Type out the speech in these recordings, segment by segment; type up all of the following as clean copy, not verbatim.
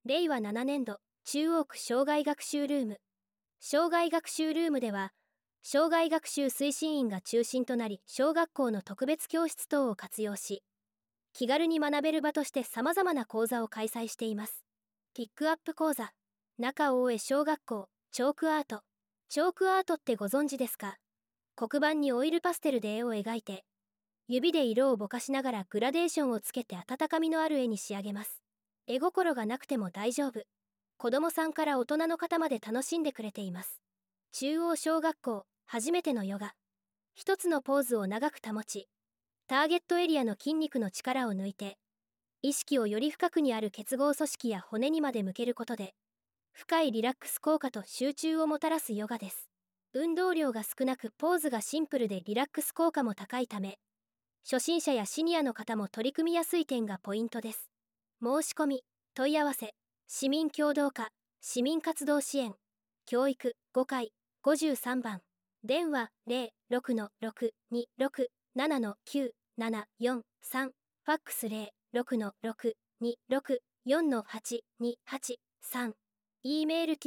令和7年度中央区障害学習ルーム。障害学習ルームでは、障害学習推進員が中心となり、小学校の特別教室等を活用し、気軽に学べる場として様々な講座を開催しています。ピックアップ講座。中大江小学校、チョークアート。チョークアートってご存知ですか？黒板にオイルパステルで絵を描いて、指で色をぼかしながらグラデーションをつけて温かみのある絵に仕上げます。絵心がなくても大丈夫。子供さんから大人の方まで楽しんでくれています。中央小学校、初めてのヨガ。一つのポーズを長く保ち、ターゲットエリアの筋肉の力を抜いて、意識をより深くにある結合組織や骨にまで向けることで、深いリラックス効果と集中をもたらすヨガです。運動量が少なくポーズがシンプルでリラックス効果も高いため、初心者やシニアの方も取り組みやすい点がポイントです。申し込み、問い合わせ、市民協働課、市民活動支援、教育5階、53番、電話 06-626-7-9-743、ファックス 06-626-4-828-3、E メール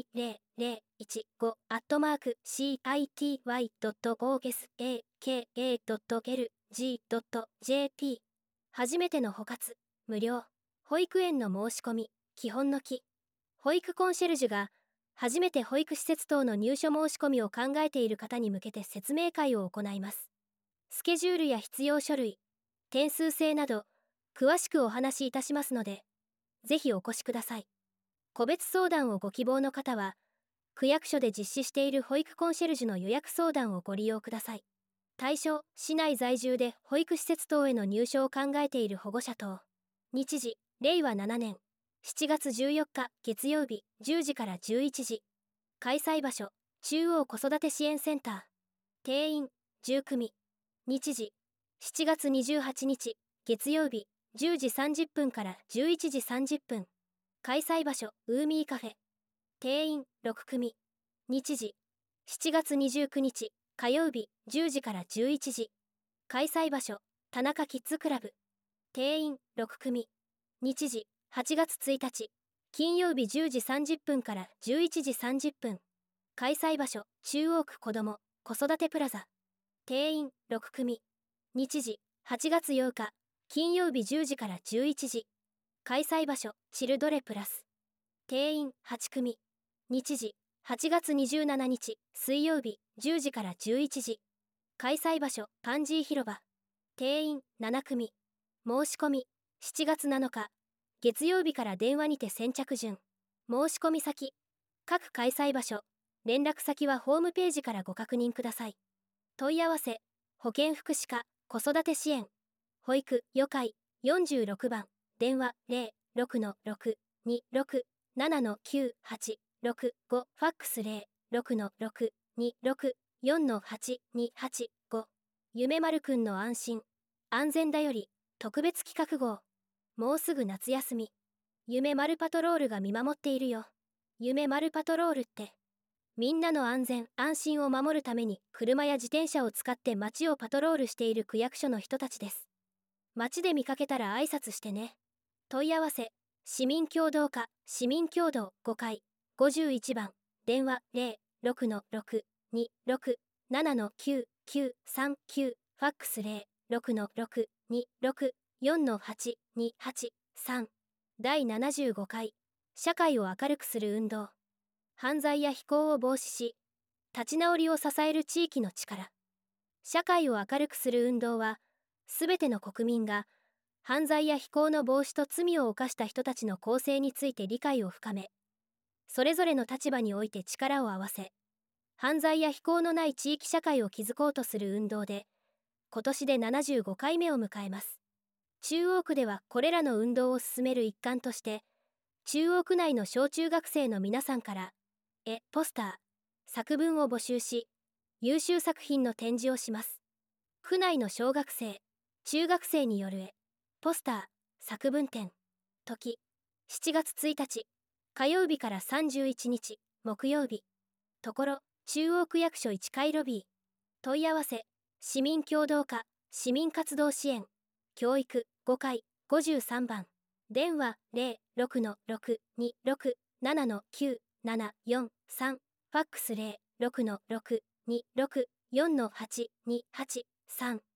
te00city.city.gov.lg.jp。 初めての補活、無料。保育園の申し込み、基本の木。保育コンシェルジュが、初めて保育施設等の入所申し込みを考えている方に向けて説明会を行います。スケジュールや必要書類、点数制など、詳しくお話しいたしますので、ぜひお越しください。個別相談をご希望の方は、区役所で実施している保育コンシェルジュの予約相談をご利用ください。対象、市内在住で保育施設等への入所を考えている保護者等。日時、令和7年7月14日月曜日10時から11時。開催場所、中央子育て支援センター。定員、10組。日時、7月28日月曜日10時30分から11時30分。開催場所、ウーミーカフェ。定員、6組。日時、7月29日火曜日10時から11時。開催場所、田中キッズクラブ。定員、6組。日時、8月1日金曜日10時30分から11時30分。開催場所、中央区子ども子育てプラザ。定員、6組。日時、8月8日金曜日10時から11時。開催場所、チルドレプラス。定員、8組。日時、8月27日水曜日10時から11時。開催場所、パンジー広場。定員、7組。申し込み、7月7日月曜日から電話にて先着順。申し込み先、各開催場所、連絡先はホームページからご確認ください。問い合わせ、保健福祉課、子育て支援、保育、予会、46番、電話06-626-7-9-865、ファックス06-626-4-828-5。夢丸くんの安心、安全だより、特別企画号。もうすぐ夏休み。夢丸パトロールが見守っているよ。夢丸パトロールって、みんなの安全・安心を守るために車や自転車を使って街をパトロールしている区役所の人たちです。街で見かけたら挨拶してね。問い合わせ、市民協働課、市民協働5階、51番、電話06-626-7-9-939、ファックス06-626-4-828-3。第75回、社会を明るくする運動。犯罪や非行を防止し、立ち直りを支える地域の力。社会を明るくする運動は、すべての国民が、犯罪や非行の防止と罪を犯した人たちの構成について理解を深め、それぞれの立場において力を合わせ、犯罪や非行のない地域社会を築こうとする運動で、今年で75回目を迎えます。中央区ではこれらの運動を進める一環として、中央区内の小中学生の皆さんから、ポスター、作文を募集し、優秀作品の展示をします。区内の小学生、中学生によるポスター、作文展。時、7月1日、火曜日から31日、木曜日。ところ、中央区役所1階ロビー。問い合わせ、市民協働課、市民活動支援、教育5階、53番。 電話06-626-7-974-3、ファックス06-626-4-828-3。